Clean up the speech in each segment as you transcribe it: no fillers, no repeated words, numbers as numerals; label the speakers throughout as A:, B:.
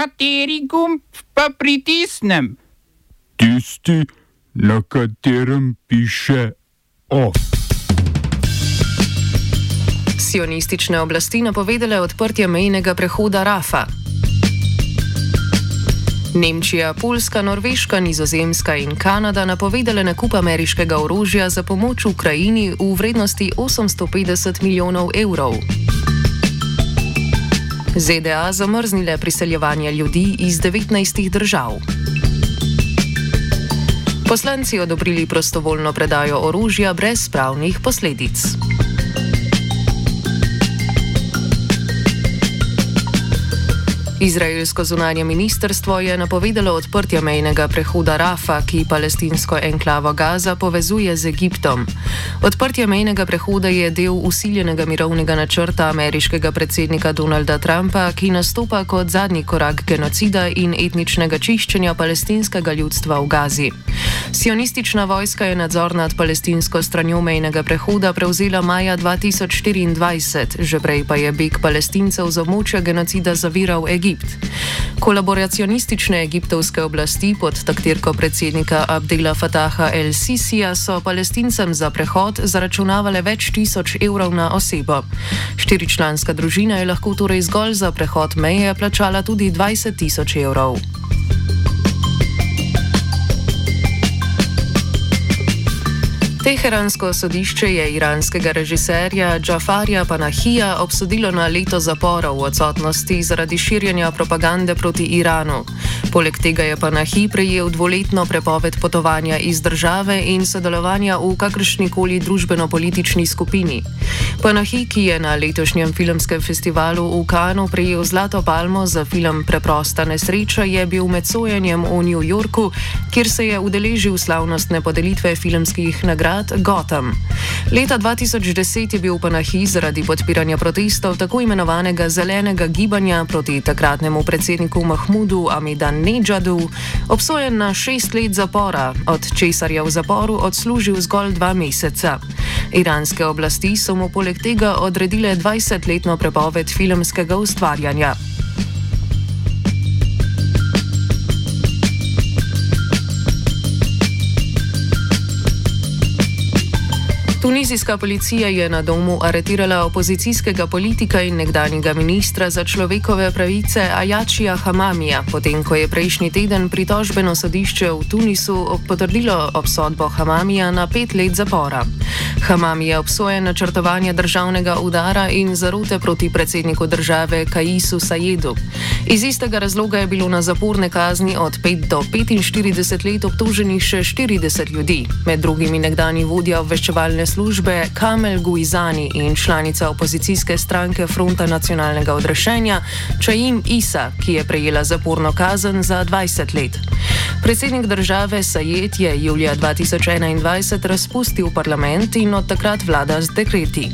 A: Kateri gumb pa pritisnem?
B: Tisti, na katerem piše OF.
C: Sionistične oblasti napovedale odprtje mejnega prehoda Rafa. Nemčija, Poljska, Norveška, Nizozemska in Kanada napovedale nakup ameriškega orožja za pomoč Ukrajini v vrednosti 850 milijonov evrov. ZDA zamrznile priseljevanje ljudi iz 19 držav. Poslanci odobrili prostovoljno predajo orožja brez pravnih posledic. Izraelsko zunanje ministrstvo je napovedalo odprtje mejnega prehoda Rafa, ki palestinsko enklavo Gaza povezuje z Egiptom. Odprtje mejnega prehoda je del usiljenega mirovnega načrta ameriškega predsednika Donalda Trumpa, ki nastopa kot zadnji korak genocida in etničnega čiščenja palestinskega ljudstva v Gazi. Sionistična vojska je nadzor nad palestinsko stranjo mejnega prehoda prevzela maja 2024, že prej pa je beg palestincev z območja genocida zaviral Egipt. Kolaboracionistične egiptovske oblasti pod taktirko predsednika Abdela Fataha el-Sisija so palestincem za prehod zaračunavale več tisoč evrov na osebo. 4-članska družina je lahko torej zgolj za prehod meje plačala tudi 20 tisoč evrov. Teheransko sodišče je iranskega režiserja Džafarja Panahija obsodilo na leto zapora v odsotnosti zaradi širjenja propagande proti Iranu. Poleg tega je Panahi prejel 2-letno prepoved potovanja iz države in sodelovanja v kakršnikoli družbeno-politični skupini. Panahi, ki je na letošnjem filmskem festivalu v Cannesu prejel zlato palmo za film Preprosta nesreča, je bil med sojenjem v New Yorku, kjer se je udeležil slavnostne podelitve filmskih nagrad Gotham. Leta 2010 je bil Panahi zaradi podpiranja protestov tako imenovanega zelenega gibanja proti takratnemu predsedniku Mahmudu Ahmadinejadu obsojen na 6 let zapora, od česar je v zaporu odslužil zgolj 2 meseca. Iranske oblasti so mu poleg tega odredile 20-letno prepoved filmskega ustvarjanja. Tunizijska policija je na domu aretirala opozicijskega politika in nekdanjega ministra za človekove pravice Ajačija Hamamija, potem ko je prejšnji teden pritožbeno sodišče v Tunisu potrdilo obsodbo Hamamija na 5 let zapora. Hamami je obsojen načrtovanja državnega udara in zarote proti predsedniku države Kaisu Saiedu. Iz istega razloga je bilo na zaporne kazni od 5 do 45 let obtoženih še 40 ljudi, med drugimi nekdanji vodja obveščevalne službe Kamel Guizani in članica opozicijske stranke Fronta nacionalnega odrešenja Chaim Issa, ki je prejela zaporno kazen za 20 let. Predsednik države Saied je julija 2021 razpustil parlament in od takrat vlada z dekreti.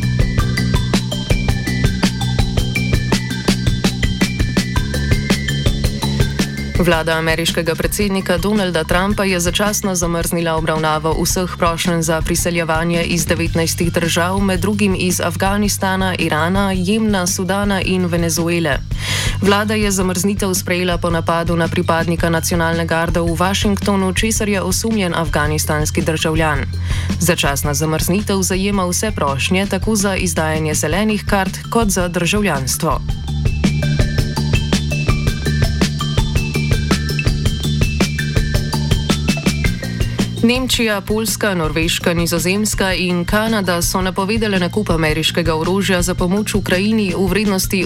C: Vlada ameriškega predsednika Donalda Trumpa je začasno zamrznila obravnavo vseh prošenj za priseljevanje iz 19 držav, med drugim iz Afganistana, Irana, Jemna, Sudana in Venezuele. Vlada je zamrznitev sprejela po napadu na pripadnika nacionalne garde v Washingtonu, česar je osumljen afganistanski državljan. Začasna zamrznitev zajema vse prošnje, tako za izdajanje zelenih kart kot za državljanstvo. Nemčija, Poljska, Norveška, Nizozemska in Kanada so napovedale nakup ameriškega orožja za pomoč Ukrajini v vrednosti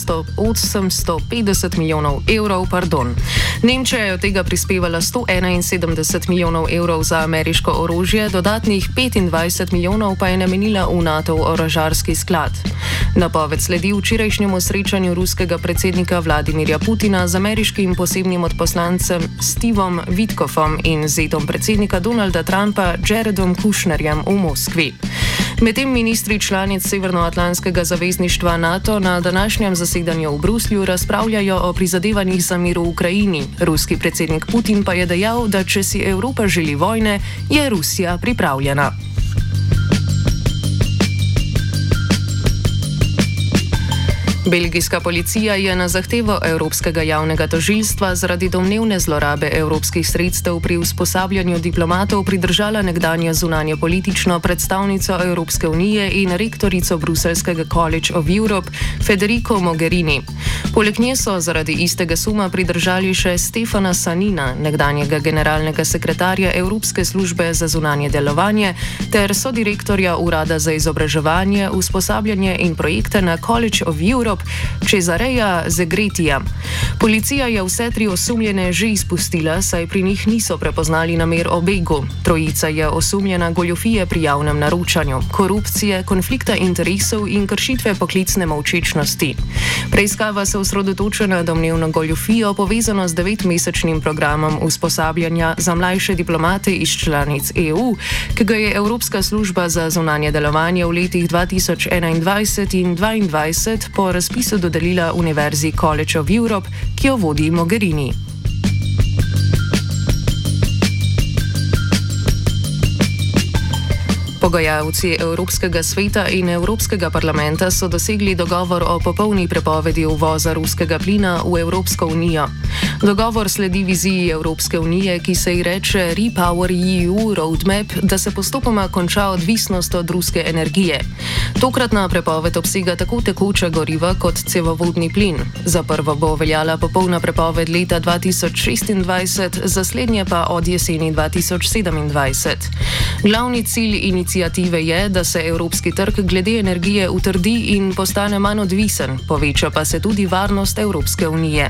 C: 850 milijonov evrov. Nemčija je od tega prispevala 171 milijonov evrov za ameriško orožje, dodatnih 25 milijonov pa je namenila v NATO orožarski sklad. Napoved sledi včerajšnjemu srečanju ruskega predsednika Vladimirja Putina z ameriškim posebnim odposlancem Stevom Witkoffom in zetom predsednika Donalda Trumpa Jaredom Kushnerjem v Moskvi. Medtem ministri članic Severnoatlantskega zavezništva NATO na današnjem zasedanju v Bruslju razpravljajo o prizadevanjih za mir v Ukrajini. Ruski predsednik Putin pa je dejal, da če si Evropa želi vojne, je Rusija pripravljena. Belgijska policija je na zahtevo Evropskega javnega tožilstva zaradi domnevne zlorabe evropskih sredstev pri usposabljanju diplomatov pridržala nekdanjo zunanjepolitično predstavnico Evropske unije in rektorico Bruseljskega College of Europe Federico Mogherini. Poleg nje so zaradi istega suma pridržali še Stefana Sanina, nekdanjega generalnega sekretarja Evropske službe za zunanje delovanje, ter sodirektorja Urada za izobraževanje, usposabljanje in projekte na College of Europe Cesareja Zegretija. Policija je vse 3 osumljene že izpustila, saj pri njih niso prepoznali namer o begu. Trojica je osumljena goljufije pri javnem naročanju, korupcije, konflikta interesov in kršitve poklicne molčečnosti. Preiskava se osredotoča na domnevno goljufijo povezano z 9-mesečnim programom usposabljanja za mlajše diplomate iz članic EU, ki ga je Evropska služba za zunanje delovanje v letih 2021 in 2022 po razpisu dodelila Univerzi College of Europe, ki jo vodi Mogherini. Pogajalci Evropskega sveta in Evropskega parlamenta so dosegli dogovor o popolni prepovedi uvoza ruskega plina v Evropsko unijo. Dogovor sledi viziji Evropske unije, ki se ji reče Repower EU Roadmap, da se postopoma konča odvisnost od ruske energije. Tokratna prepoved obsega tako tekoča goriva kot cevovodni plin. Za prvo bo veljala popolna prepoved leta 2026, za slednje pa od jeseni 2027. Glavni cilj iniciative je, da se evropski trg glede energije utrdi in postane manj odvisen, poveča pa se tudi varnost Evropske unije.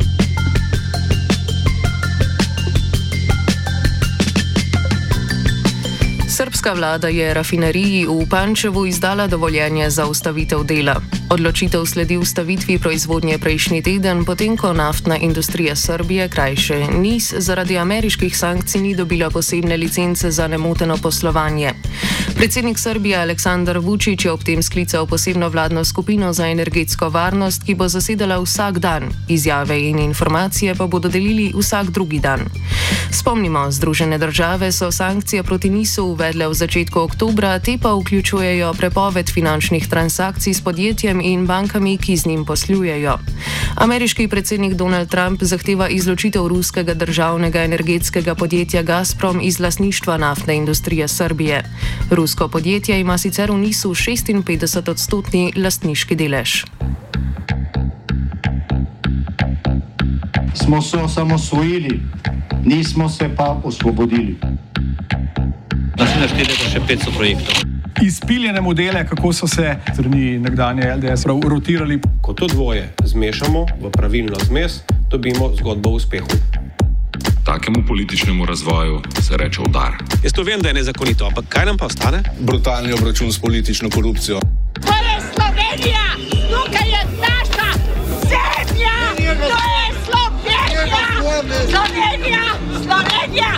C: Srbska vlada je rafineriji v Pančevu izdala dovoljenje za ustavitev dela. Odločitev sledi ustavitvi proizvodnje prejšnji teden, potem ko naftna industrija Srbije, krajše NIS, zaradi ameriških sankcij ni dobila posebne licence za nemoteno poslovanje. Predsednik Srbije Aleksandar Vučić je ob tem sklical posebno vladno skupino za energetsko varnost, ki bo zasedala vsak dan. Izjave in informacije pa bodo delili vsak drugi dan. Spomnimo, Združene države so sankcije proti NIS-u uvedle v začetku oktobra, te pa vključujejo prepoved finančnih transakcij s podjetjem in bankami, ki z njim poslujejo. Ameriški predsednik Donald Trump zahteva izločitev ruskega državnega energetskega podjetja Gazprom iz lastništva naftne industrije Srbije. Rusko podjetje ima sicer v NIS-u 56% lastniški delež.
D: Smo se osamosvojili, nismo se pa osvobodili.
E: Naslednje število še 500 projektov.
F: Izpiljene modele, kako so se strani nekdanje LDS rotirali.
G: Ko to dvoje zmešamo v pravilno zmes, dobimo zgodbo o uspehu.
H: Takemu političnemu razvoju se reče udar.
G: Jaz to vem, da je nezakonito, ampak kaj nam pa ostane?
I: Brutalni obračun s politično korupcijo.
J: To je Slovenija! Tukaj je naša zemlja! To je Slovenija! Slovenija! Slovenija!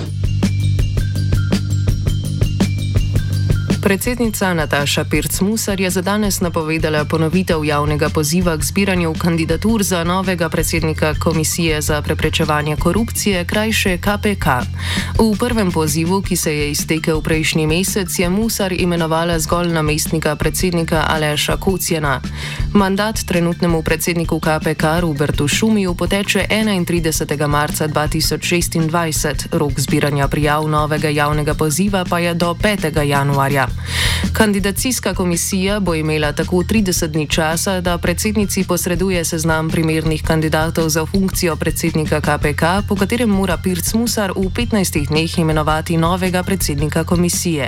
C: Predsednica Nataša Pirc Musar je za danes napovedala ponovitev javnega poziva k zbiranju kandidatur za novega predsednika Komisije za preprečevanje korupcije, krajše KPK. V prvem pozivu, ki se je iztekel prejšnji mesec, je Musar imenovala zgolj namestnika predsednika Aleša Kocjana. Mandat trenutnemu predsedniku KPK Robertu Šumiju poteče 31. marca 2026, rok zbiranja prijav novega javnega poziva pa je do 5. januarja. Kandidacijska komisija bo imela tako 30 dni časa, da predsednici posreduje seznam primernih kandidatov za funkcijo predsednika KPK, po katerem mora Pirc Musar v 15 dneh imenovati novega predsednika komisije.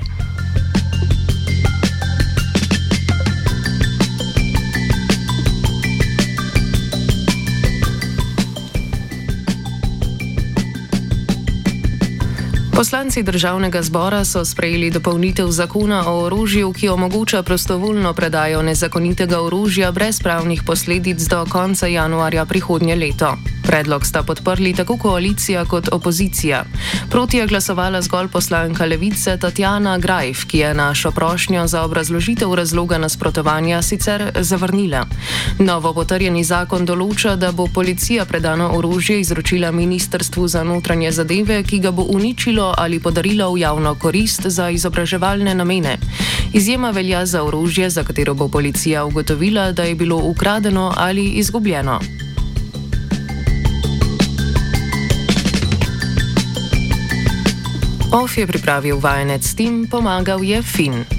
C: Poslanci Državnega zbora so sprejeli dopolnitev zakona o orožju, ki omogoča prostovoljno predajo nezakonitega orožja brez pravnih posledic do konca januarja prihodnje leto. Predlog sta podprli tako koalicija kot opozicija. Proti je glasovala zgolj poslanka Levice Tatjana Grajf, ki je našo prošnjo za obrazložitev razloga nasprotovanja sicer zavrnila. Novo potrjeni zakon določa, da bo policija predano orožje izročila Ministrstvu za notranje zadeve, ki ga bo uničilo ali podarilo v javno korist za izobraževalne namene. Izjema velja za orožje, za katero bo policija ugotovila, da je bilo ukradeno ali izgubljeno. OF je pripravil vajenec Tim, pomagal je Fin.